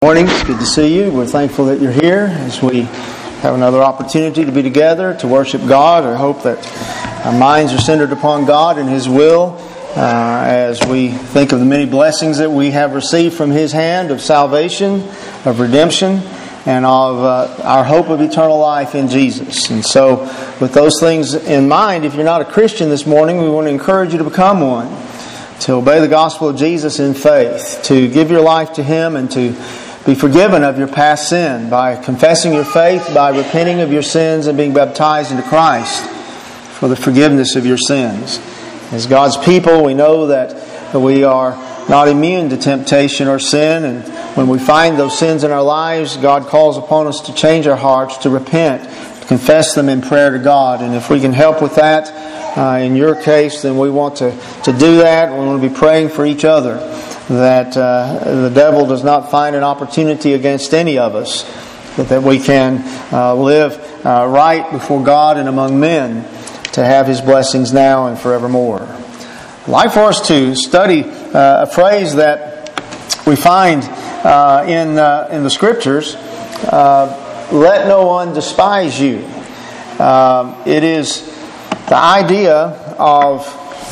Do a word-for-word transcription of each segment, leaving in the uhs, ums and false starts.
Morning. It's good to see you. We're thankful that you're here as we have another opportunity to be together to worship God. I hope that our minds are centered upon God and His will uh, as we think of the many blessings that we have received from His hand of salvation, of redemption, and of uh, our hope of eternal life in Jesus. And so with those things in mind, if you're not a Christian this morning, we want to encourage you to become one, to obey the gospel of Jesus in faith, to give your life to Him, and to be forgiven of your past sin by confessing your faith, by repenting of your sins and being baptized into Christ for the forgiveness of your sins. As God's people, we know that we are not immune to temptation or sin, and when we find those sins in our lives, God calls upon us to change our hearts, to repent, to confess them in prayer to God. And if we can help with that, uh, in your case, then we want to, to do that. We want to be praying for each other, that uh, the devil does not find an opportunity against any of us, but that we can uh, live uh, right before God and among men to have His blessings now and forevermore. I'd like for us to study uh, a phrase that we find uh, in uh, in the Scriptures, uh, let no one despise you. Uh, it is the idea of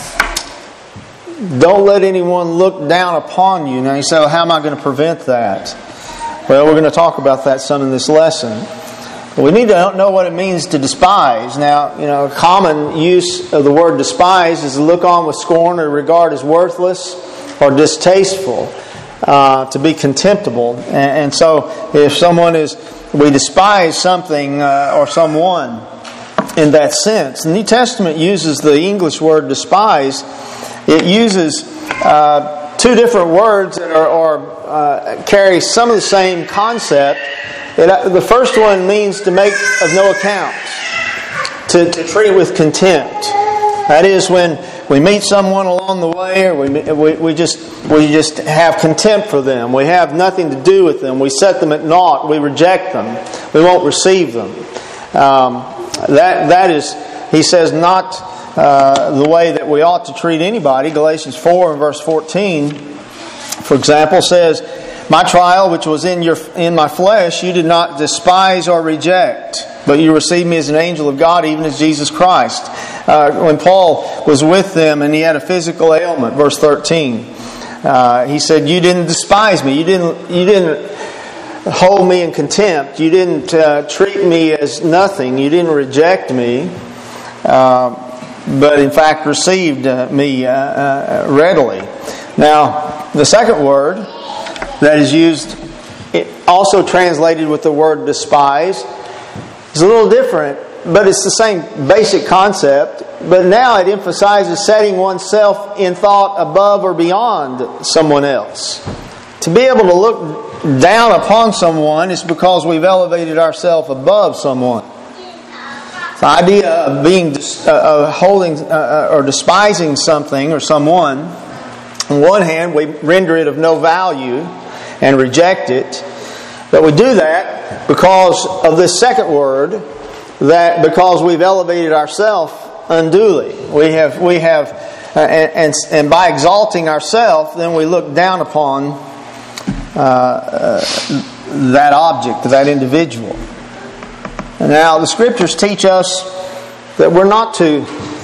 don't let anyone look down upon you. Now you say, well, how am I going to prevent that? Well, we're going to talk about that some in this lesson. But we need to know what it means to despise. Now, you know, a common use of the word despise is to look on with scorn or regard as worthless or distasteful, uh, to be contemptible. And, and so if someone is, we despise something uh, or someone in that sense. The New Testament uses the English word despise. It uses uh, two different words that are, or uh, carry some of the same concept. It, uh, the first one means to make of no account, to, to treat with contempt. That is when we meet someone along the way, or we, we we just we just have contempt for them. We have nothing to do with them. We set them at naught. We reject them. We won't receive them. Um, that that is, he says, not Uh, the way that we ought to treat anybody. Galatians four and verse fourteen, for example, says, my trial which was in your in my flesh you did not despise or reject, but you received me as an angel of God, even as Jesus Christ. Uh, when Paul was with them and he had a physical ailment, verse thirteen, uh, he said, you didn't despise me. You didn't you didn't hold me in contempt. You didn't uh, treat me as nothing. You didn't reject me. Uh, but in fact received uh, me uh, uh, readily. Now, the second word that is used, it also translated with the word despise, is a little different, but it's the same basic concept. But now it emphasizes setting oneself in thought above or beyond someone else. To be able to look down upon someone is because we've elevated ourselves above someone. The idea of being uh, of holding uh, or despising something or someone, on one hand, we render it of no value and reject it, but we do that because of this second word, that because we've elevated ourselves unduly, we have we have, uh, and, and and by exalting ourselves, then we look down upon uh, uh, that object, that individual. Now, the Scriptures teach us that we're not to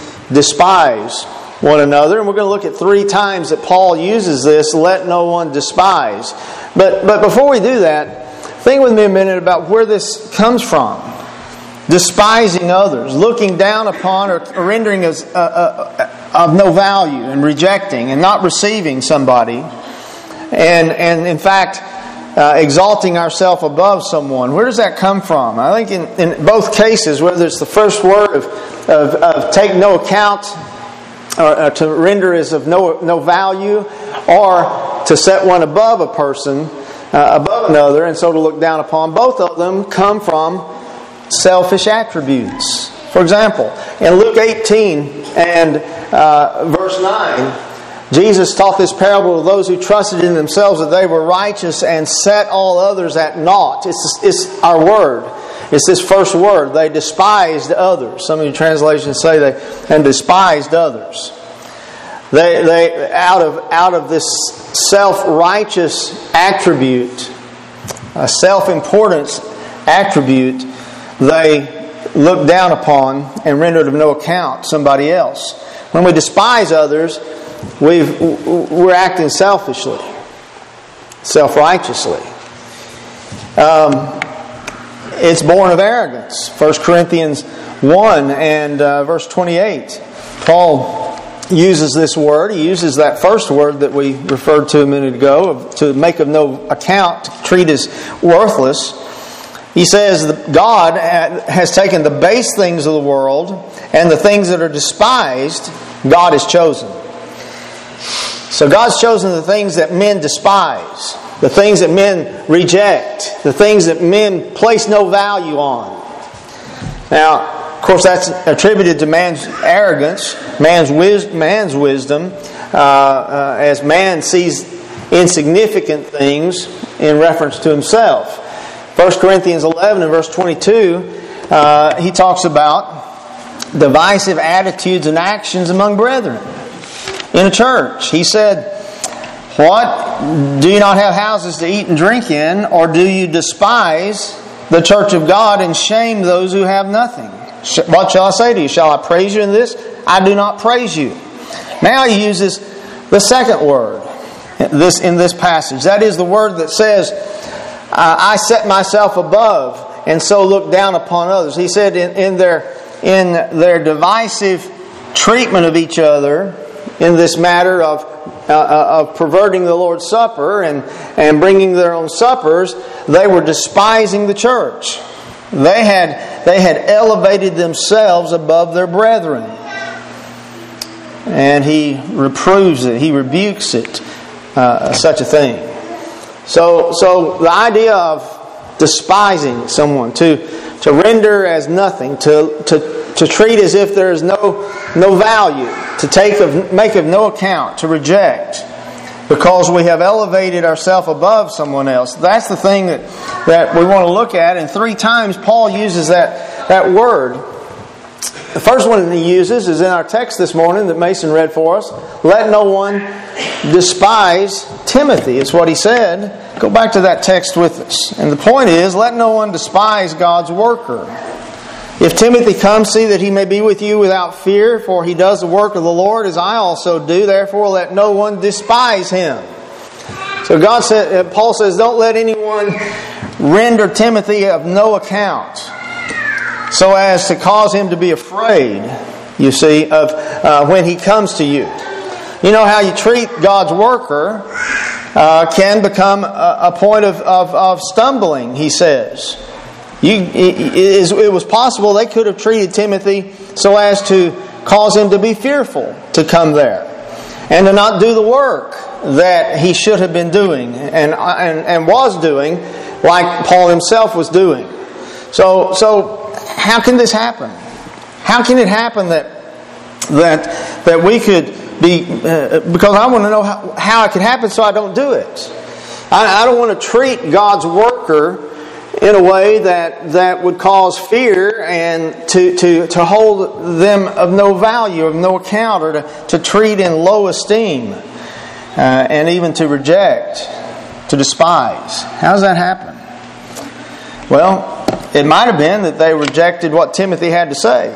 despise one another. And we're going to look at three times that Paul uses this, let no one despise. But but before we do that, think with me a minute about where this comes from. Despising others, looking down upon or rendering as uh, uh, of no value and rejecting and not receiving somebody. And, and in fact, Uh, exalting ourselves above someone. Where does that come from? I think in, in both cases, whether it's the first word of, of, of take no account, or uh, to render as of no no value, or to set one above a person, uh, above another, and so to look down upon, both of them come from selfish attributes. For example, in Luke eighteen and uh, verse nine, Jesus taught this parable to those who trusted in themselves that they were righteous and set all others at naught. It's, it's our word. It's this first word. They despised others. Some of your translations say they and despised others. They they out of out of this self-righteous attribute, a self-importance attribute, they look down upon and rendered of no account somebody else. When we despise others, we've, we're acting selfishly, self-righteously. Um, it's born of arrogance. First Corinthians one and uh, verse twenty-eight. Paul uses this word. He uses that first word that we referred to a minute ago, of, to make of no account, to treat as worthless. He says that God has taken the base things of the world and the things that are despised, God has chosen. So God's chosen the things that men despise, the things that men reject, the things that men place no value on. Now, of course, that's attributed to man's arrogance, man's, wis- man's wisdom, uh, uh, as man sees insignificant things in reference to himself. First Corinthians eleven and verse twenty-two, uh, he talks about divisive attitudes and actions among brethren in a church. He said, "What? Do you not have houses to eat and drink in, or do you despise the church of God and shame those who have nothing? What shall I say to you? Shall I praise you in this? I do not praise you." Now he uses the second word this in this passage. That is the word that says, I set myself above and so look down upon others. He said in, in their in their divisive treatment of each other, in this matter of uh, of perverting the Lord's Supper and, and bringing their own suppers, they were despising the church. They had they had elevated themselves above their brethren. And he reproves it, he rebukes it, uh, such a thing. So, so the idea of despising someone, to to render as nothing, to to to treat as if there is no no value, to take of make of no account, to reject, because we have elevated ourselves above someone else. That's the thing that that we want to look at. And three times Paul uses that that word. The first one that he uses is in our text this morning that Mason read for us. Let no one despise Timothy. It's what he said. Go back to that text with us. And the point is, let no one despise God's worker. If Timothy comes, see that he may be with you without fear, for he does the work of the Lord as I also do. Therefore, let no one despise him. So God said, Paul says, don't let anyone render Timothy of no account, so as to cause him to be afraid, you see, of uh, when he comes to you. You know how you treat God's worker uh, can become a, a point of, of, of stumbling, he says. You, it, is, it was possible they could have treated Timothy so as to cause him to be fearful to come there and to not do the work that he should have been doing and, and, and was doing, like Paul himself was doing. So, so how can this happen? How can it happen that that that we could be? Uh, because I want to know how, how it could happen, so I don't do it. I, I don't want to treat God's worker in a way that, that would cause fear and to, to, to hold them of no value, of no account, or to, to treat in low esteem, uh, and even to reject, to despise. How does that happen? Well, it might have been that they rejected what Timothy had to say.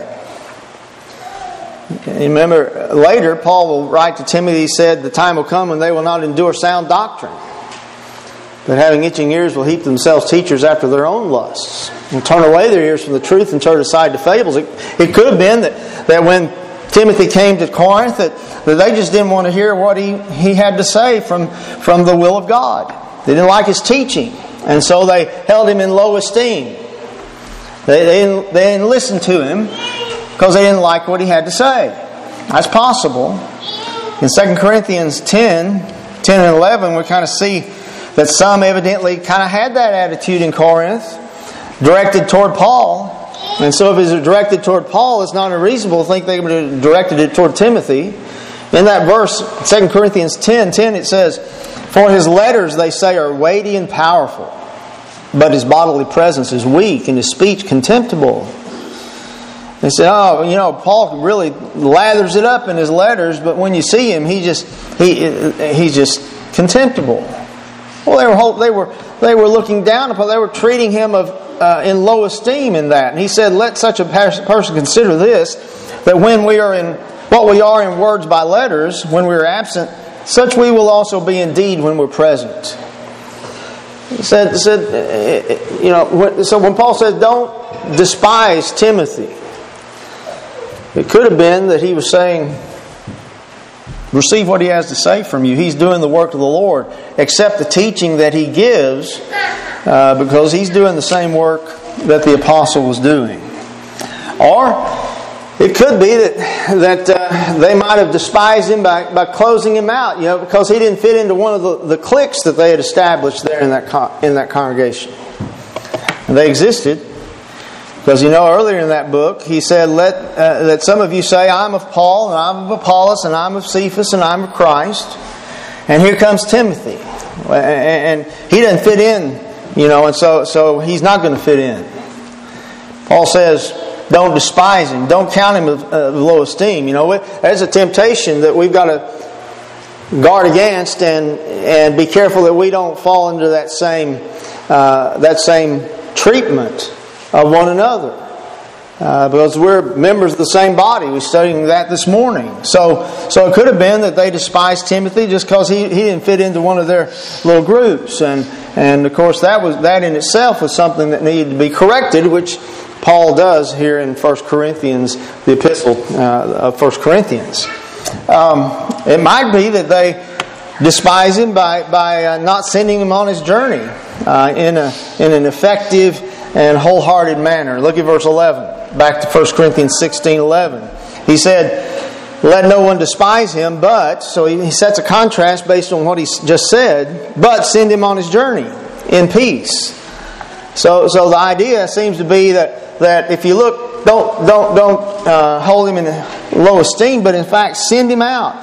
You remember, later Paul will write to Timothy, he said, the time will come when they will not endure sound doctrine, but having itching ears will heap themselves teachers after their own lusts, and turn away their ears from the truth and turn aside to fables. It, it could have been that, that when Timothy came to Corinth, that, that they just didn't want to hear what he, he had to say from, from the will of God. They didn't like his teaching, and so they held him in low esteem. They, they, didn't, they didn't listen to him because they didn't like what he had to say. That's possible. In Second Corinthians ten, ten and eleven, we kind of see that some evidently kind of had that attitude in Corinth, directed toward Paul. And so if it's directed toward Paul, it's not unreasonable to think they would have directed it toward Timothy. In that verse, Second Corinthians ten, ten, it says, "For his letters, they say, are weighty and powerful, but his bodily presence is weak and his speech contemptible." They said, "Oh, you know, Paul really lathers it up in his letters, but when you see him, he just he he's just contemptible." Well, they were they were they were looking down upon. They were treating him of uh, in low esteem in that. And he said, "Let such a person consider this, that when we are in what we are in words by letters, when we are absent, such we will also be indeed when we're present." He said, said you know. So when Paul says, "Don't despise Timothy," it could have been that he was saying, receive what he has to say from you. He's doing the work of the Lord. Accept the teaching that he gives, uh, because he's doing the same work that the apostle was doing. Or it could be that that uh, they might have despised him by, by closing him out, you know, because he didn't fit into one of the, the cliques that they had established there in that con- in that congregation. And they existed. Because you know, earlier in that book, he said, "Let uh, that some of you say, I'm of Paul, and I'm of Apollos, and I'm of Cephas, and I'm of Christ." And here comes Timothy, and he doesn't fit in, you know, and so so he's not going to fit in. Paul says, "Don't despise him. Don't count him of, of low esteem." You know, there's a temptation that we've got to guard against, and and be careful that we don't fall into that same uh, that same treatment of one another, uh, because we're members of the same body. We're studying that this morning. So, so it could have been that they despised Timothy just because he, he didn't fit into one of their little groups, and and of course that was that in itself was something that needed to be corrected, which Paul does here in First Corinthians, the epistle uh, of First Corinthians. Um, it might be that they despise him by by uh, not sending him on his journey uh, in a in an effective and wholehearted manner. Look at verse eleven. Back to First Corinthians sixteen eleven. He said, "Let no one despise him, but," so he sets a contrast based on what he just said, "but send him on his journey in peace." So so the idea seems to be that, that if you look, don't don't don't uh, hold him in low esteem, but in fact send him out.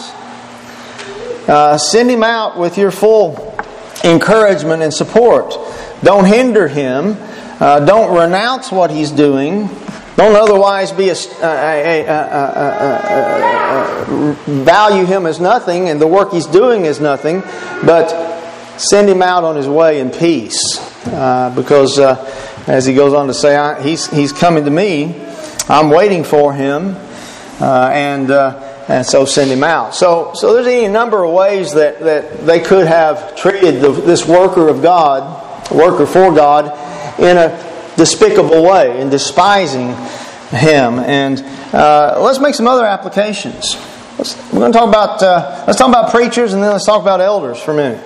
Uh, send him out with your full encouragement and support. Don't hinder him. Uh, don't renounce what he's doing. Don't otherwise be a, a, a, a, a, a, value him as nothing, and the work he's doing is nothing. But send him out on his way in peace, uh, because uh, as he goes on to say, I, he's he's coming to me. I'm waiting for him, uh, and uh, and so send him out. So so there's any number of ways that, that they could have treated the, this worker of God, worker for God, in a despicable way, in despising him. And uh, let's make some other applications. Let's, we're going to talk about uh, let's talk about preachers, and then let's talk about elders for a minute.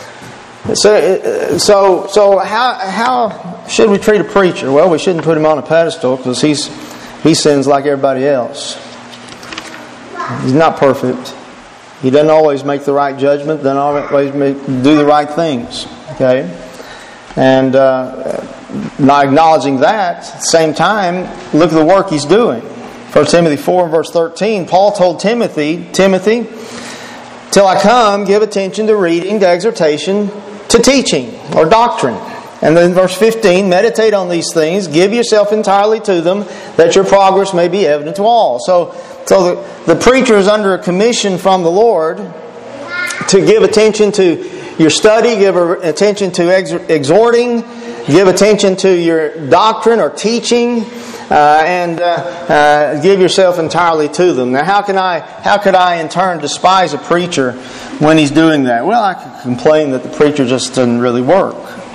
So, so, so how how should we treat a preacher? Well, we shouldn't put him on a pedestal, because he's he sins like everybody else. He's not perfect. He doesn't always make the right judgment. Doesn't always make, do the right things. Okay, and. Uh, Not acknowledging that, at the same time, look at the work he's doing. First Timothy four, verse thirteen, Paul told Timothy, Timothy, "Till I come, give attention to reading, to exhortation, to teaching," or doctrine. And then verse fifteen, "Meditate on these things, give yourself entirely to them, that your progress may be evident to all." So, so the, the preacher is under a commission from the Lord to give attention to your study, give attention to exhorting, give attention to your doctrine or teaching, uh, and uh, uh, give yourself entirely to them. Now, how can I? How could I, in turn, despise a preacher when he's doing that? Well, I could complain that the preacher just doesn't really work,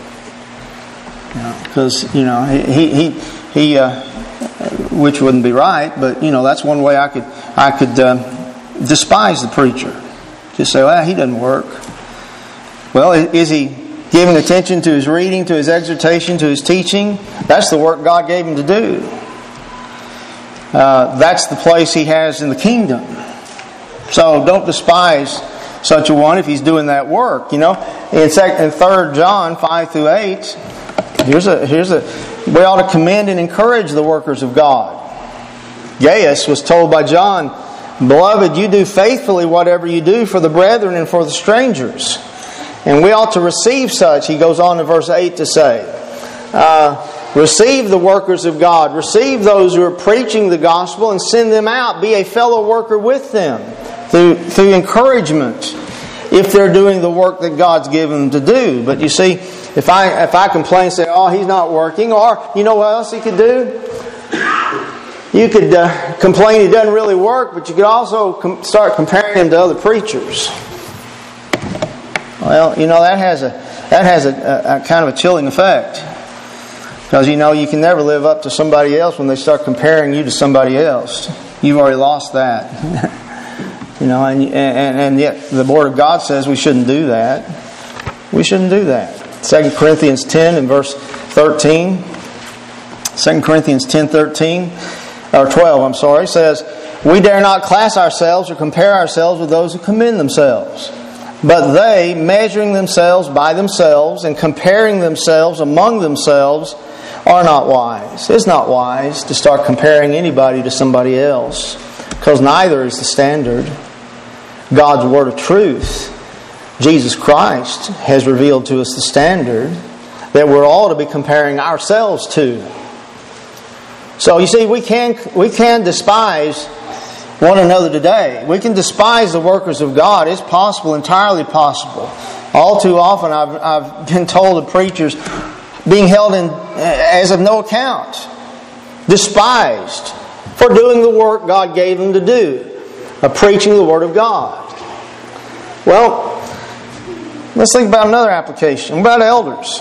because you know, you know he he he, uh, which wouldn't be right. But you know, that's one way I could I could uh, despise the preacher. Just say, well, he doesn't work. Well, is he giving attention to his reading, to his exhortation, to his teaching? That's the work God gave him to do. Uh, that's the place he has in the kingdom. So don't despise such a one if he's doing that work. You know, in second and third John five through eight, here's a here's a we ought to commend and encourage the workers of God. Gaius was told by John, "Beloved, you do faithfully whatever you do for the brethren and for the strangers. And we ought to receive such," he goes on in verse eight to say. Uh, receive the workers of God. Receive those who are preaching the gospel and send them out. Be a fellow worker with them through, through encouragement if they're doing the work that God's given them to do. But you see, if I if I complain and say, oh, he's not working, or you know what else he could do? You could uh, complain he doesn't really work, but you could also com- start comparing him to other preachers. Well, you know, that has a that has a, a, a kind of a chilling effect. Because, you know, you can never live up to somebody else when they start comparing you to somebody else. You've already lost that. You know, and, and and yet the Word of God says we shouldn't do that. We shouldn't do that. Second Corinthians ten and verse thirteen. Second Corinthians ten thirteen, or twelve, I'm sorry, says, we dare not class ourselves or compare ourselves with those who commend themselves. But they, measuring themselves by themselves and comparing themselves among themselves, are not wise. It's not wise to start comparing anybody to somebody else, because neither is the standard. God's Word of truth, Jesus Christ, has revealed to us the standard that we're all to be comparing ourselves to. So you see, we can we can despise one another today. We can despise the workers of God. It's possible, entirely possible. All too often I've, I've been told of preachers being held in as of no account, despised for doing the work God gave them to do, of preaching the Word of God. Well, let's think about another application. What about elders?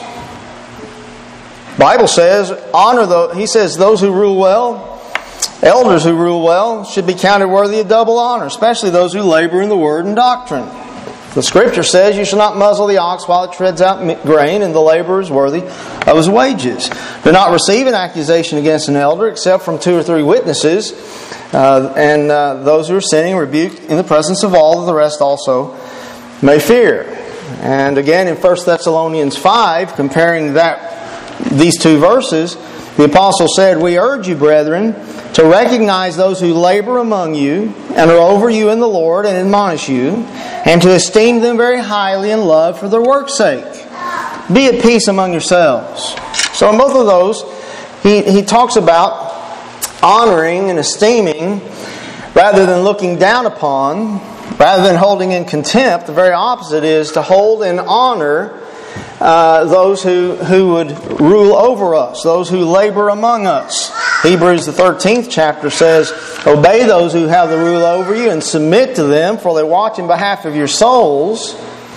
The Bible says, honor those, he says, those who rule well, elders who rule well should be counted worthy of double honor, especially those who labor in the Word and doctrine. The Scripture says, you shall not muzzle the ox while it treads out grain, and the laborer is worthy of his wages. Do not receive an accusation against an elder except from two or three witnesses, uh, and uh, those who are sinning rebuke in the presence of all, the rest also may fear. And again in First Thessalonians five, comparing that these two verses, the Apostle said, we urge you, brethren, to recognize those who labor among you and are over you in the Lord and admonish you, and to esteem them very highly in love for their work's sake. Be at peace among yourselves. So in both of those, he, he talks about honoring and esteeming rather than looking down upon, rather than holding in contempt. The very opposite is to hold in honor Uh, those who, who would rule over us, those who labor among us. Hebrews the thirteenth chapter says, obey those who have the rule over you and submit to them, for they watch in behalf of your souls,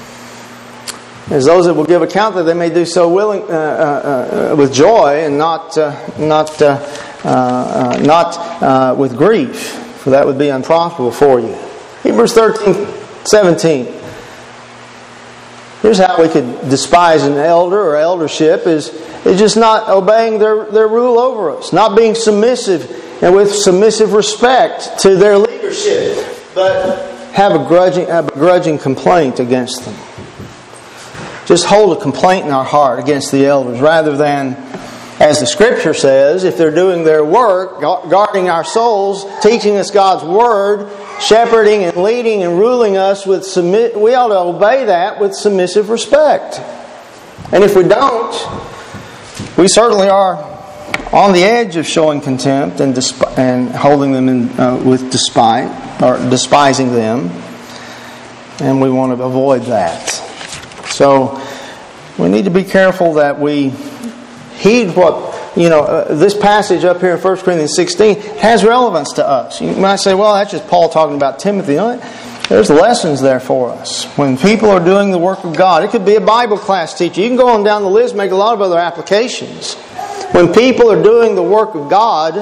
as those that will give account that they may do so willing, uh, uh, uh, with joy and not uh, not uh, uh, uh, not uh, with grief, for that would be unprofitable for you. Hebrews thirteen seventeen. Here's how we could despise an elder or eldership is, is just not obeying their, their rule over us, not being submissive and with submissive respect to their leadership, but have a grudging, have a grudging complaint against them. Just hold a complaint in our heart against the elders rather than, as the Scripture says, if they're doing their work, guarding our souls, teaching us God's Word, shepherding and leading and ruling us with submit, we ought to obey that with submissive respect. And if we don't, we certainly are on the edge of showing contempt and desp- and holding them in, uh, with despite or despising them, and we want to avoid that. So we need to be careful that we heed what. You know, uh, this passage up here in First Corinthians sixteen has relevance to us. You might say, well, that's just Paul talking about Timothy. You know, there's lessons there for us. When people are doing the work of God, it could be a Bible class teacher. You can go on down the list, make a lot of other applications. When people are doing the work of God,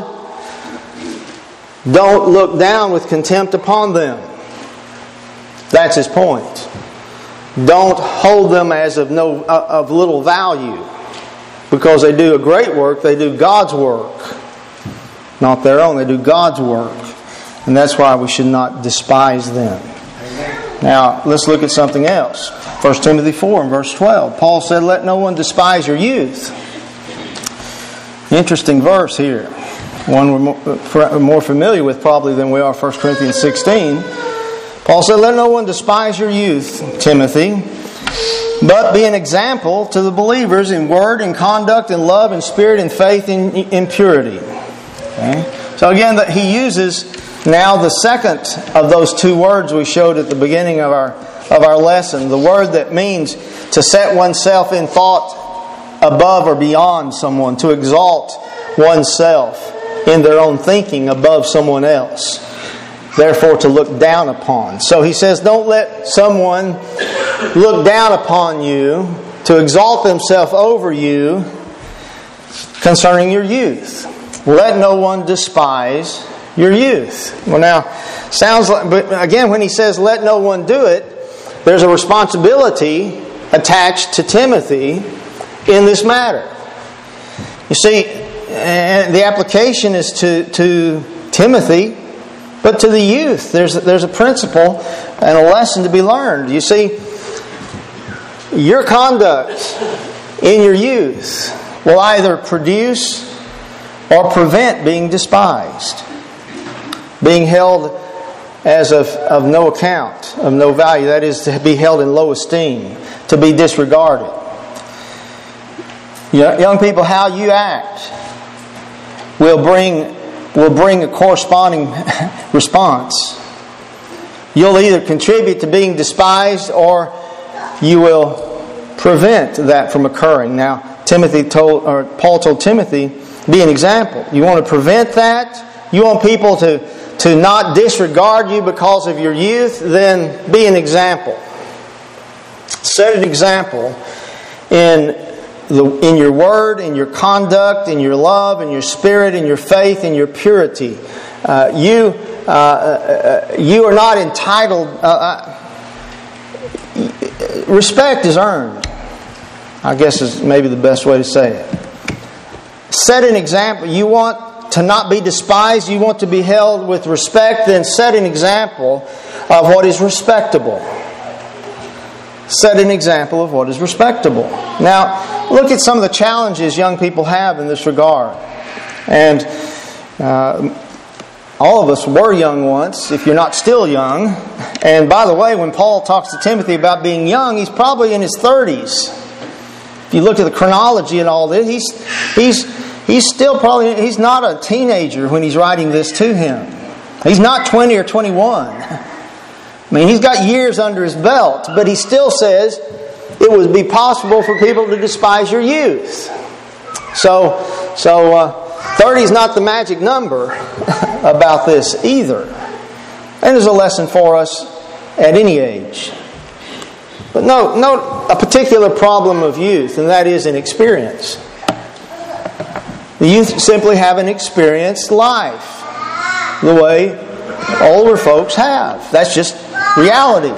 don't look down with contempt upon them. That's his point. Don't hold them as of no uh, of little value. Because they do a great work, they do God's work. Not their own, they do God's work. And that's why we should not despise them. Amen. Now, let's look at something else. First Timothy four and verse twelve. Paul said, let no one despise your youth. Interesting verse here. One we're more familiar with probably than we are First Corinthians sixteen. Paul said, let no one despise your youth, Timothy, but be an example to the believers in word and conduct and love and spirit and faith and in purity. Okay? So again, he uses now the second of those two words we showed at the beginning of our of our lesson, the word that means to set oneself in thought above or beyond someone, to exalt oneself in their own thinking above someone else. Therefore, to look down upon. So he says, don't let someone look down upon you, to exalt themselves over you concerning your youth. Let no one despise your youth. Well, now, sounds like, but again, when he says, let no one do it, there's a responsibility attached to Timothy in this matter. You see, and the application is to, to Timothy, but to the youth. There's, there's a principle and a lesson to be learned. You see, your conduct in your youth will either produce or prevent being despised, being held as of, of no account, of no value. That is, to be held in low esteem, to be disregarded. Young people, how you act will bring will bring a corresponding response. You'll either contribute to being despised, or you will prevent that from occurring. Now, Timothy told, or Paul told Timothy, be an example. You want to prevent that? You want people to, to not disregard you because of your youth? Then be an example. Set an example in The, in your word, in your conduct, in your love, in your spirit, in your faith, in your purity. Uh, you uh, uh, you are not entitled. Uh, uh, respect is earned, I guess is maybe the best way to say it. Set an example. You want to not be despised. You want to be held with respect. Then set an example of what is respectable. Set an example of what is respectable. Now, look at some of the challenges young people have in this regard. And uh, all of us were young once, if you're not still young. And by the way, when Paul talks to Timothy about being young, he's probably in his thirties. If you look at the chronology and all this, he's he's he's still probably he's not a teenager when he's writing this to him. He's not twenty or twenty-one. I mean, he's got years under his belt, but he still says it would be possible for people to despise your youth. So, so uh, thirty is not the magic number about this either. And there's a lesson for us at any age. But note, note a particular problem of youth, and that is inexperience. The youth simply haven't experienced life the way older folks have. That's just reality.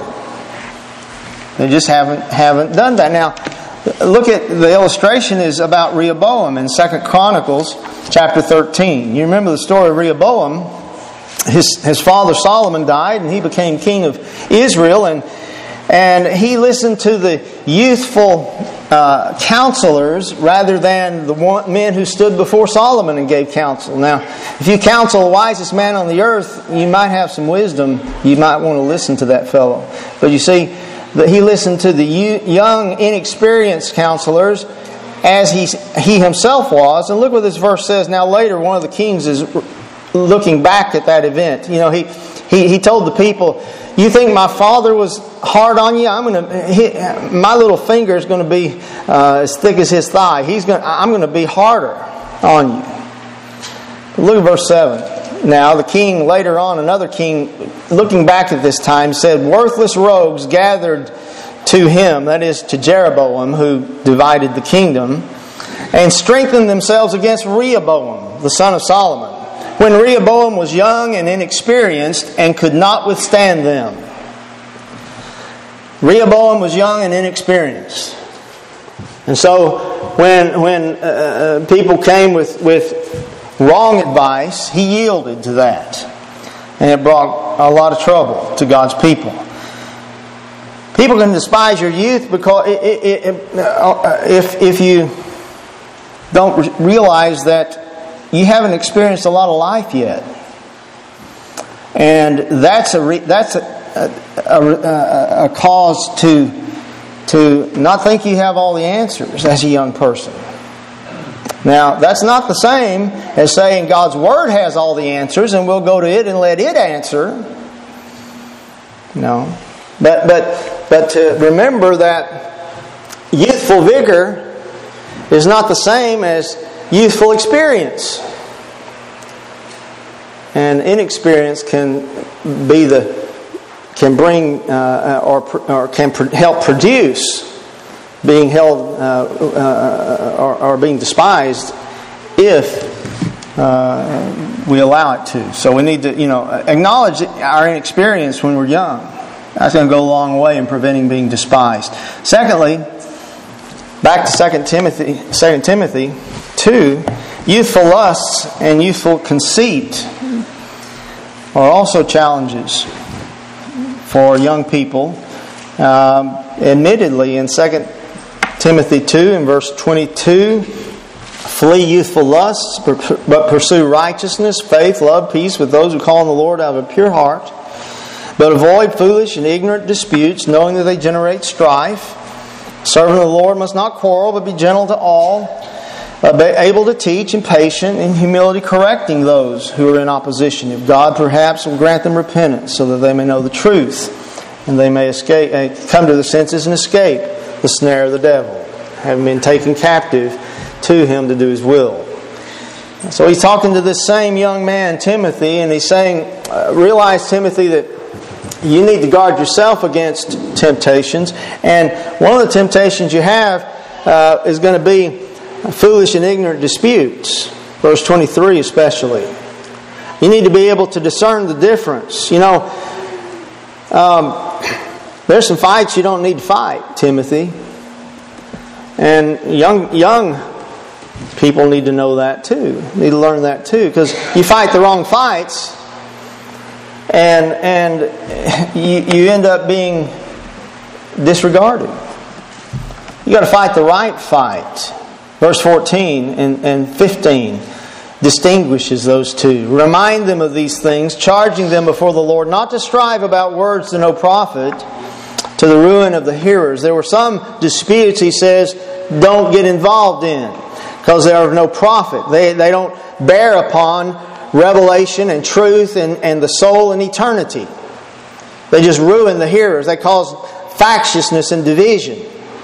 They just haven't haven't done that. Now, look at the illustration is about Rehoboam in Second Chronicles chapter thirteen. You remember the story of Rehoboam. His his father Solomon died, and he became king of Israel, and and he listened to the youthful uh, counselors rather than the one, men who stood before Solomon and gave counsel. Now, if you counsel the wisest man on the earth, you might have some wisdom. You might want to listen to that fellow. But you see, that he listened to the young, inexperienced counselors as he, he himself was. And look what this verse says. Now later, one of the kings is looking back at that event. You know, he he, he told the people, you think my father was hard on you? I'm going to. My little finger is going to be uh, as thick as his thigh. He's going. I'm going to be harder on you. Look at verse seven. Now the king later on, another king, looking back at this time, said, "Worthless rogues gathered to him," that is to Jeroboam, who divided the kingdom, and strengthened themselves against Rehoboam, the son of Solomon, when Rehoboam was young and inexperienced and could not withstand them. Rehoboam was young and inexperienced. And so when when uh, people came with, with wrong advice, he yielded to that. And it brought a lot of trouble to God's people. People can despise your youth because it, it, it, uh, if, if you don't realize that you haven't experienced a lot of life yet. And that's a re, that's a, a, a, a cause to, to not think you have all the answers as a young person. Now, that's not the same as saying God's Word has all the answers and we'll go to it and let it answer. No. But but but to remember that youthful vigor is not the same as youthful experience. And inexperience can be the can bring uh, or or can pr- help produce being held uh, uh, or, or being despised if uh, we allow it to. So we need to, you know, acknowledge our inexperience when we're young. That's going to go a long way in preventing being despised. Secondly, back to Second Timothy, Second Timothy two, youthful lusts and youthful conceit are also challenges for young people. Um, admittedly, in Second Timothy two, in verse twenty-two, flee youthful lusts, but pursue righteousness, faith, love, peace with those who call on the Lord out of a pure heart. But avoid foolish and ignorant disputes, knowing that they generate strife. Servant of the Lord must not quarrel, but be gentle to all, able to teach and patient, in humility correcting those who are in opposition. If God perhaps will grant them repentance, so that they may know the truth, and they may escape, come to the senses and escape the snare of the devil, having been taken captive to him to do his will. So he's talking to this same young man, Timothy, and he's saying, uh, realize, Timothy, that you need to guard yourself against temptations. And one of the temptations you have uh, is going to be foolish and ignorant disputes. Verse twenty-three especially. You need to be able to discern the difference. You know, um, there's some fights you don't need to fight, Timothy. And young young people need to know that too. Need to learn that too. Because you fight the wrong fights, and and you, you end up being disregarded. You got to fight the right fight. Verse fourteen and, and fifteen distinguishes those two. Remind them of these things, charging them before the Lord not to strive about words to no profit, to the ruin of the hearers. There were some disputes, he says, don't get involved in, because they are of no profit. They, they don't bear upon revelation and truth and, and the soul and eternity. They just ruin the hearers. They cause factiousness and division.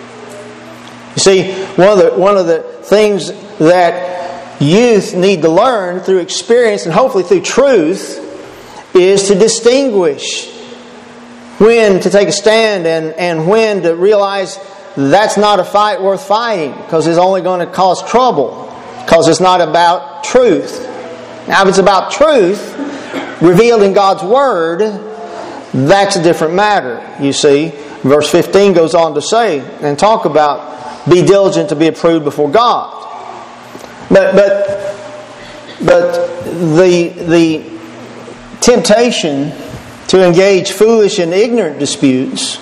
You see, one of the one of the things that youth need to learn through experience and hopefully through truth is to distinguish when to take a stand and, and when to realize that's not a fight worth fighting, because it's only going to cause trouble, because it's not about truth. Now, if it's about truth revealed in God's Word, that's a different matter, you see. Verse fifteen goes on to say and talk about be diligent to be approved before God. But but but the the temptation to engage foolish and ignorant disputes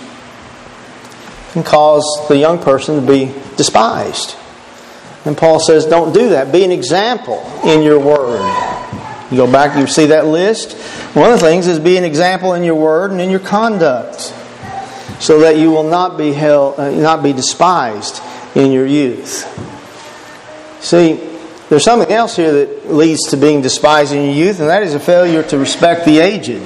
can cause the young person to be despised. And Paul says, don't do that. Be an example in your word. You go back, you see that list. One of the things is be an example in your word and in your conduct, so that you will not be held, uh, not be despised in your youth. See, there's something else here that leads to being despised in your youth, and that is a failure to respect the aged.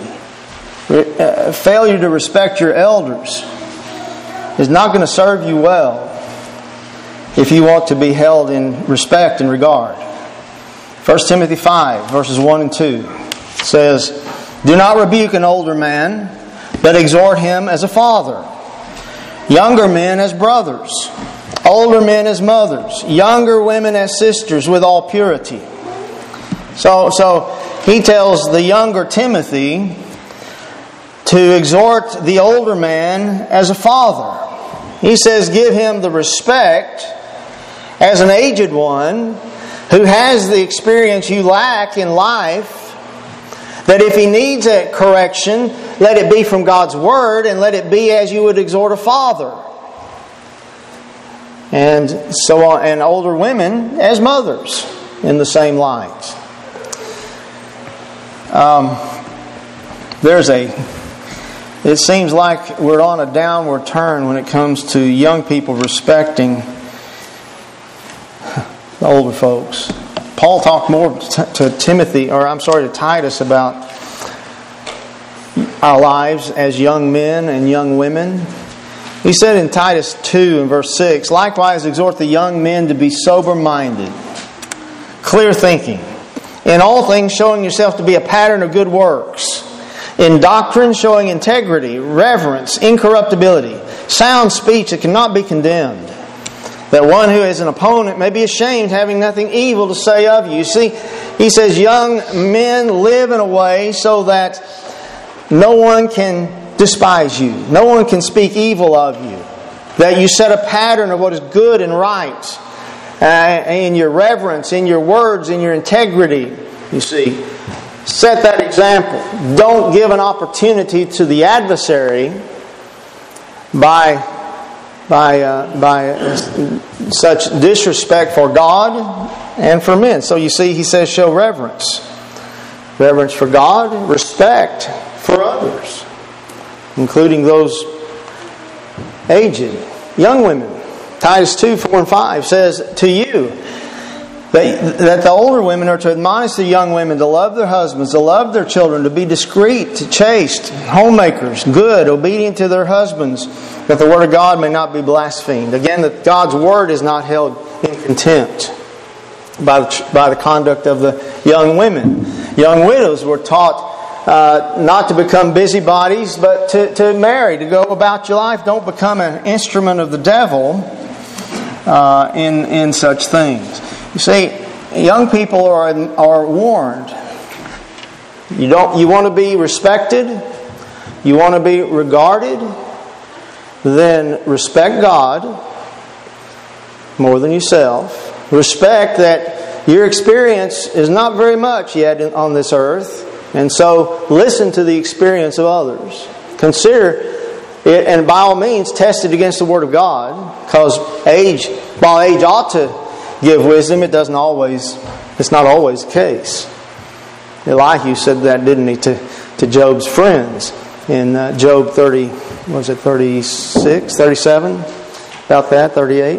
A failure to respect your elders is not going to serve you well if you want to be held in respect and regard. First Timothy five, verses one and two says, do not rebuke an older man, but exhort him as a father, younger men as brothers, older men as mothers, younger women as sisters, with all purity. So, so he tells the younger Timothy to exhort the older man as a father. He says, give him the respect as an aged one who has the experience you lack in life, that if he needs a correction, let it be from God's Word, and let it be as you would exhort a father. And so on, and older women as mothers in the same lines. Um, there's a It seems like we're on a downward turn when it comes to young people respecting the older folks. Paul talked more to Timothy, or I'm sorry, to Titus, about our lives as young men and young women. He said in Titus two and verse six, "Likewise exhort the young men to be sober-minded, clear thinking, in all things showing yourself to be a pattern of good works, in doctrine showing integrity, reverence, incorruptibility, sound speech that cannot be condemned, that one who is an opponent may be ashamed, having nothing evil to say of you." You see, he says young men live in a way so that no one can despise you. No one can speak evil of you. That you set a pattern of what is good and right uh, in your reverence, in your words, in your integrity. You see, set that example. Don't give an opportunity to the adversary by by uh, by uh, such disrespect for God and for men. So you see, he says, show reverence, reverence for God, respect for others, including those aged, young women. Titus two, four and five says to you that, that the older women are to admonish the young women to love their husbands, to love their children, to be discreet, chaste, homemakers, good, obedient to their husbands, that the word of God may not be blasphemed. Again, that God's word is not held in contempt by the, by the conduct of the young women. Young widows were taught Uh, not to become busybodies, but to, to marry, to go about your life. Don't become an instrument of the devil uh, in in such things. You see, young people are are warned. You don't. You want to be respected. You want to be regarded. Then respect God more than yourself. Respect that your experience is not very much yet on this earth. And so, listen to the experience of others. Consider it, and by all means, test it against the Word of God. Because age, while age ought to give wisdom, it doesn't always. It's not always the case. Elihu said that, didn't he, to, to Job's friends in uh, Job thirty? Was it thirty-six, thirty-seven? About that, thirty-eight.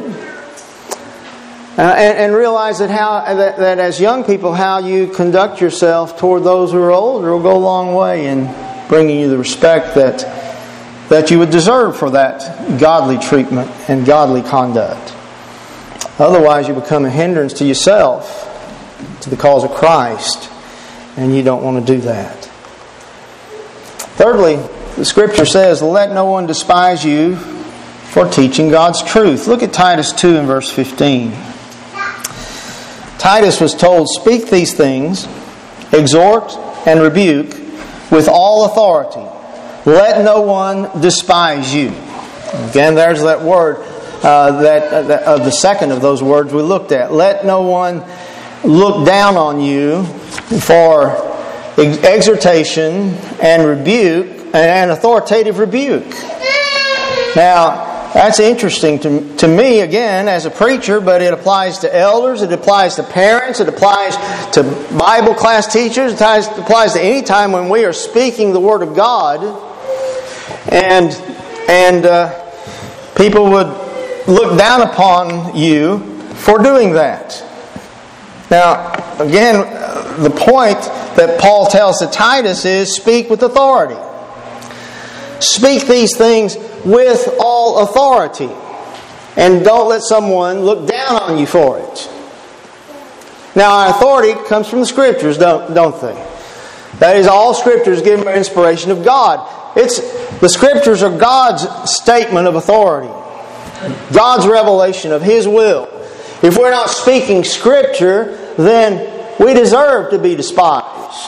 Uh, and, and realize that how that, that as young people, how you conduct yourself toward those who are older will go a long way in bringing you the respect that that you would deserve for that godly treatment and godly conduct. Otherwise, you become a hindrance to yourself, to the cause of Christ, and you don't want to do that. Thirdly, the Scripture says, "Let no one despise you for teaching God's truth." Look at Titus two and verse fifteen. Titus was told, "Speak these things, exhort and rebuke with all authority. Let no one despise you." Again, there's that word, uh, that, uh, that of uh, the second of those words we looked at. Let no one look down on you for ex- exhortation and rebuke, and authoritative rebuke. Now, that's interesting to, to me, again, as a preacher, but it applies to elders, it applies to parents, it applies to Bible class teachers, it applies, it applies to any time when we are speaking the Word of God, and and uh, people would look down upon you for doing that. Now, again, the point that Paul tells to Titus is, speak with authority. Speak these things with all authority. And don't let someone look down on you for it. Now, our authority comes from the Scriptures, don't, don't they? That is, all Scriptures given by inspiration of God. It's the Scriptures are God's statement of authority. God's revelation of His will. If we're not speaking Scripture, then we deserve to be despised.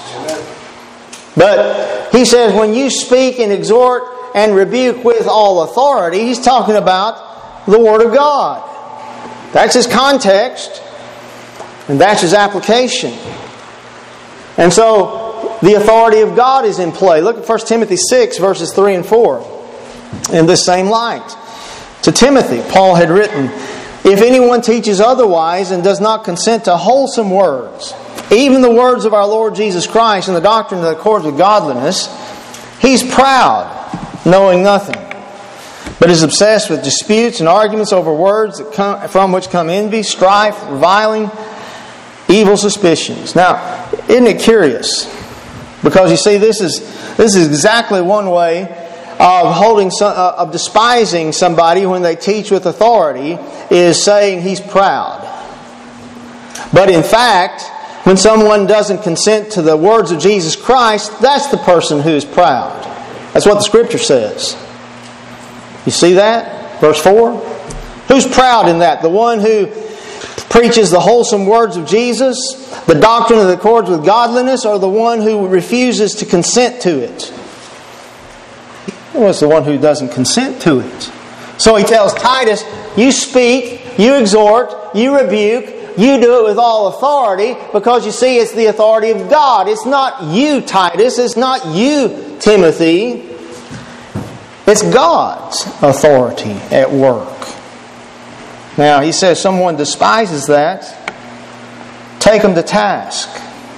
But He says, when you speak and exhort and rebuke with all authority, He's talking about the Word of God. That's His context, and that's His application. And so, the authority of God is in play. Look at First Timothy six, verses three and four. In this same light. To Timothy, Paul had written, "If anyone teaches otherwise and does not consent to wholesome words, even the words of our Lord Jesus Christ and the doctrine that accords with godliness, he's proud, knowing nothing, but is obsessed with disputes and arguments over words that come, from which come envy, strife, reviling, evil suspicions." Now, isn't it curious? Because you see, this is this is exactly one way of holding some, uh, of despising somebody when they teach with authority is saying he's proud. But in fact, when someone doesn't consent to the words of Jesus Christ, that's the person who is proud. That's what the Scripture says. You see that? Verse four. Who's proud in that? The one who preaches the wholesome words of Jesus, the doctrine that accords with godliness, or the one who refuses to consent to it? Well, it's the one who doesn't consent to it. So he tells Titus, you speak, you exhort, you rebuke, you do it with all authority, because you see it's the authority of God. It's not you, Titus. It's not you, Timothy. It's God's authority at work. Now, he says someone despises that, take them to task.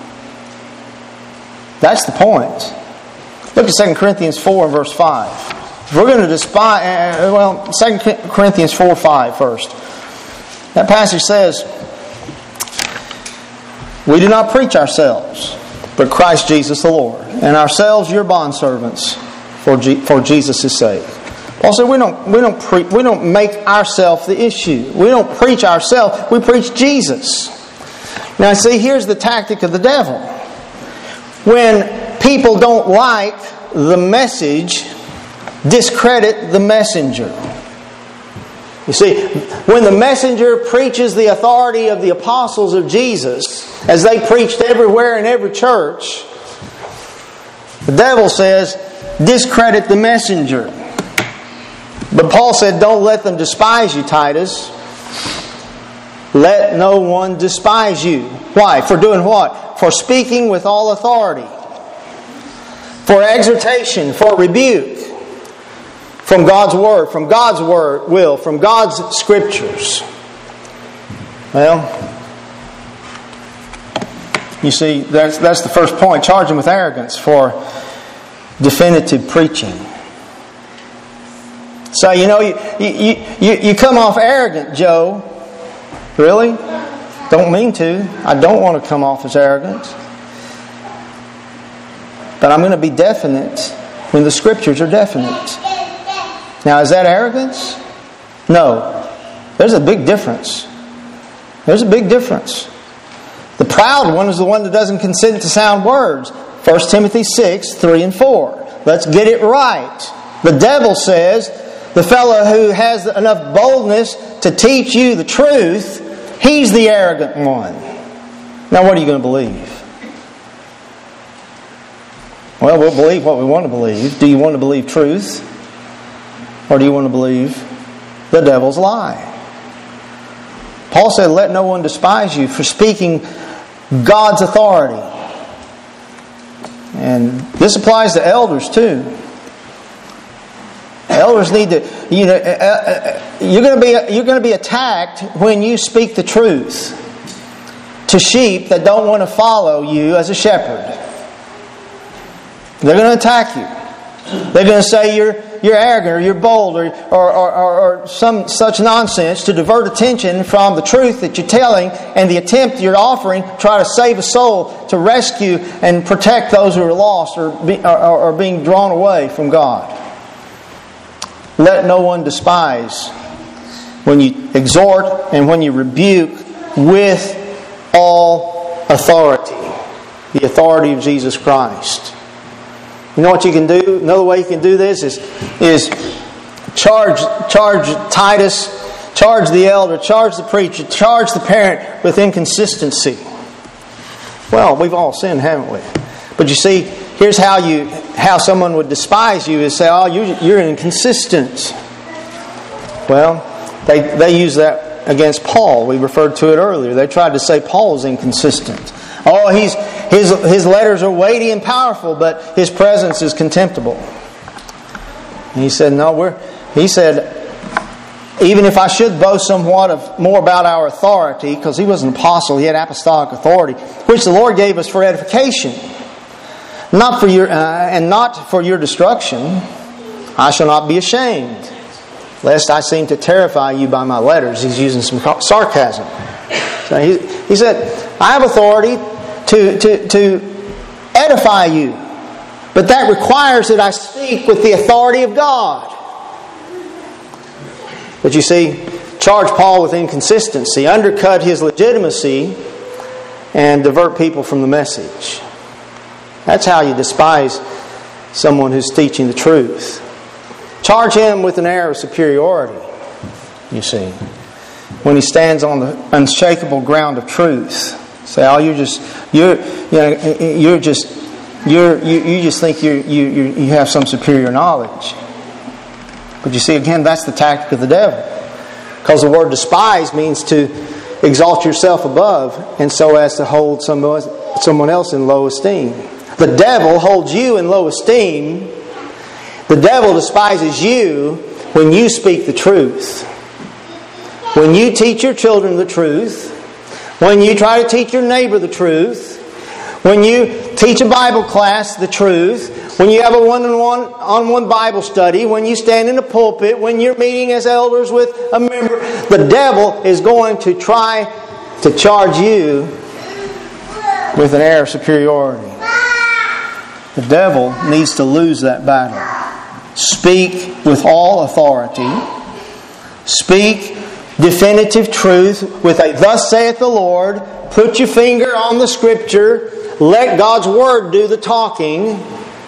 That's the point. Look at Second Corinthians four and verse five. If we're going to despise, well, Second Corinthians four five first. That passage says, we do not preach ourselves, but Christ Jesus the Lord, and ourselves your bondservants for G- for Jesus' sake. Paul said we don't we don't pre- we don't make ourselves the issue. We don't preach ourselves. We preach Jesus. Now, see, here's the tactic of the devil. When people don't like the message, discredit the messenger. You see, when the messenger preaches the authority of the apostles of Jesus, as they preached everywhere in every church, the devil says, discredit the messenger. But Paul said, don't let them despise you, Titus. Let no one despise you. Why? For doing what? For speaking with all authority. For exhortation, for rebuke. From God's Word, from God's word, will, from God's Scriptures. Well, you see, that's, that's the first point. Charge them with arrogance for definitive preaching. So, you know, you, you, you, you come off arrogant, Joe. Really? Don't mean to. I don't want to come off as arrogant. But I'm going to be definite when the Scriptures are definite. Now, is that arrogance? No. There's a big difference. There's a big difference. The proud one is the one that doesn't consent to sound words. First Timothy six, three and four. Let's get it right. The devil says, the fellow who has enough boldness to teach you the truth, he's the arrogant one. Now, what are you going to believe? Well, we'll believe what we want to believe. Do you want to believe truth? Or do you want to believe the devil's lie? Paul said, let no one despise you for speaking God's authority. And this applies to elders too. Elders need to, you know, you're going to be you're going to be attacked when you speak the truth to sheep that don't want to follow you as a shepherd. They're going to attack you. They're going to say you're you're arrogant or you're bold or or, or or some such nonsense to divert attention from the truth that you're telling and the attempt you're offering to try to save a soul, to rescue and protect those who are lost or be, or, or being drawn away from God. Let no one despise when you exhort and when you rebuke with all authority, the authority of Jesus Christ. You know what you can do? Another way you can do this is, is charge, charge Titus, charge the elder, charge the preacher, charge the parent with inconsistency. Well, we've all sinned, haven't we? But you see, here's how you how someone would despise you is say, "Oh, you, you're inconsistent." Well, they they use that against Paul. We referred to it earlier. They tried to say Paul's inconsistent. Oh, he's his his letters are weighty and powerful, but his presence is contemptible. And he said, "No, we're." He said, "Even if I should boast somewhat of more about our authority, because he was an apostle, he had apostolic authority, which the Lord gave us for edification, not for your uh, and not for your destruction. I shall not be ashamed, lest I seem to terrify you by my letters." He's using some sarcasm. So he, he said, "I have authority to, to, to edify you, But that requires that I speak with the authority of God. But you see, charge Paul with inconsistency, undercut his legitimacy, and divert people from the message. That's how you despise someone who's teaching the truth. Charge him with an air of superiority, you see, when he stands on the unshakable ground of truth. Say, "Oh, you're just you're you know you're just you're you, you just think you you you have some superior knowledge." But you see, again, that's the tactic of the devil, because the word despise means to exalt yourself above, and so as to hold someone someone else in low esteem. The devil holds you in low esteem. The devil despises you when you speak the truth. When you teach your children the truth. When you try to teach your neighbor the truth. When you teach a Bible class the truth. When you have a one-on-one on-one Bible study. When you stand in the pulpit. When you're meeting as elders with a member. The devil is going to try to charge you with an air of superiority. The devil needs to lose that battle. Speak with all authority. Speak definitive truth with a "Thus saith the Lord." Put your finger on the Scripture. Let God's Word do the talking.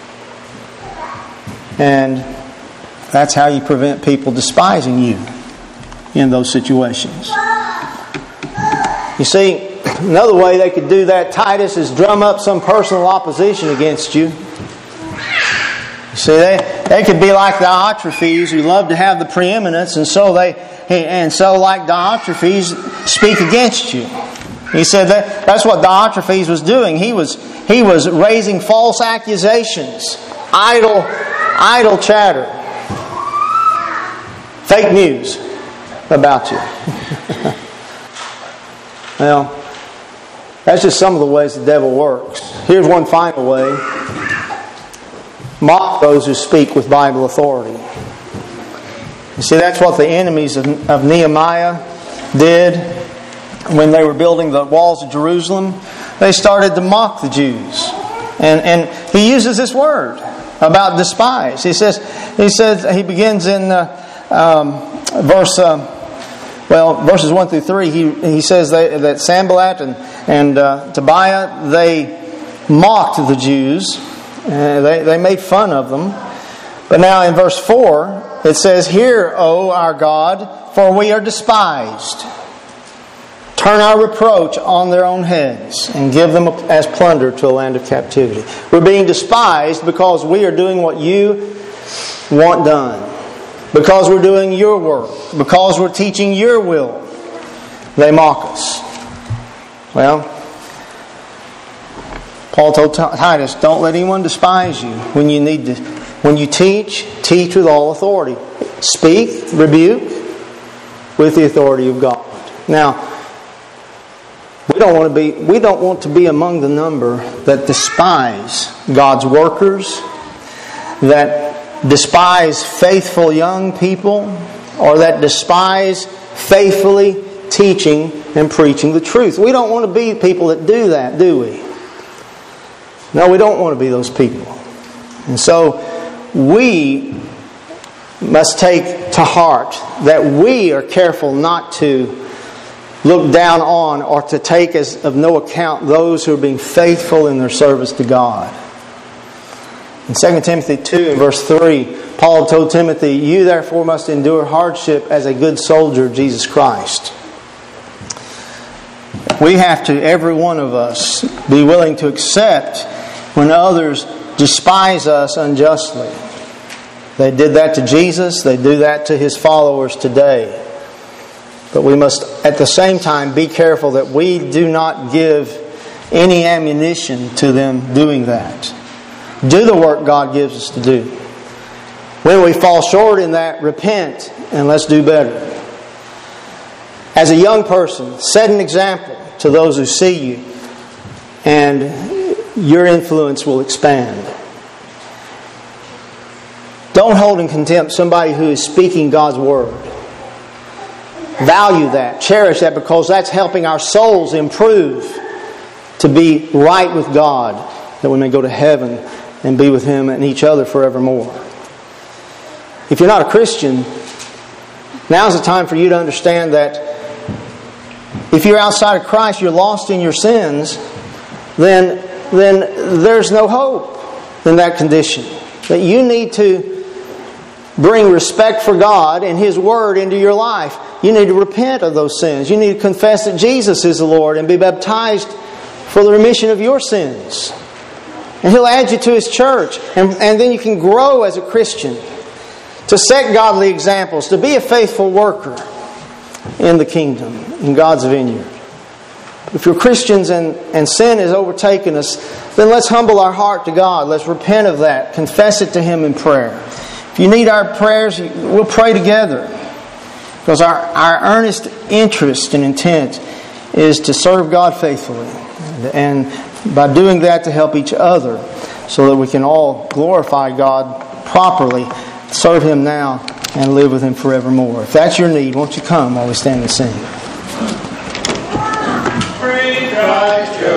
And that's how you prevent people despising you in those situations. You see, another way they could do that, Titus, is drum up some personal opposition against you. You see, they, they could be like Diotrephes, who love to have the preeminence, and so they and so like Diotrephes speak against you. He said that that's what Diotrephes was doing. He was he was raising false accusations, idle idle chatter, fake news about you. Well, that's just some of the ways the devil works. Here's one final way. Mock those who speak with Bible authority. You see, that's what the enemies of, of Nehemiah did when they were building the walls of Jerusalem. They started to mock the Jews. And, and he uses this word about despise. He says, he says, he begins in uh, um, verse... Uh, Well, verses one through three, he he says they, that Sanballat and and uh, Tobiah, they mocked the Jews. Uh, they they made fun of them. But now in verse four, it says, "Hear, O our God, for we are despised. Turn our reproach on their own heads and give them as plunder to a land of captivity." We're being despised because we are doing what you want done. Because we're doing your work. Because we're teaching your will. They mock us. Well, Paul told Titus, don't let anyone despise you. When you need to, when you teach, teach with all authority. Speak, rebuke with the authority of God. Now, we don't want to be we don't want to be among the number that despise God's workers, that despise faithful young people, or that despise faithfully teaching and preaching the truth. We don't want to be people that do that, do we? No, we don't want to be those people. And so we must take to heart that we are careful not to look down on or to take as of no account those who are being faithful in their service to God. In Second Timothy two and verse three, Paul told Timothy, "You therefore must endure hardship as a good soldier of Jesus Christ." We have to, every one of us, be willing to accept when others despise us unjustly. They did that to Jesus. They do that to His followers today. But we must, at the same time, be careful that we do not give any ammunition to them doing that. Do the work God gives us to do. When we fall short in that, repent and let's do better. As a young person, set an example to those who see you, and your influence will expand. Don't hold in contempt somebody who is speaking God's Word. Value that, cherish that, because that's helping our souls improve to be right with God, that we may go to heaven and be with Him and each other forevermore. If you're not a Christian, now's the time for you to understand that if you're outside of Christ, you're lost in your sins, then, then there's no hope in that condition. That you need to bring respect for God and His Word into your life. You need to repent of those sins. You need to confess that Jesus is the Lord and be baptized for the remission of your sins. And He'll add you to His church. And, and then you can grow as a Christian to set godly examples, to be a faithful worker in the kingdom, in God's vineyard. If you're Christians and, and sin has overtaken us, then let's humble our heart to God. Let's repent of that. Confess it to Him in prayer. If you need our prayers, we'll pray together. Because our, our earnest interest and intent is to serve God faithfully. And by doing that, to help each other so that we can all glorify God properly, serve Him now, and live with Him forevermore. If that's your need, won't you come while we stand and sing? Free Christ.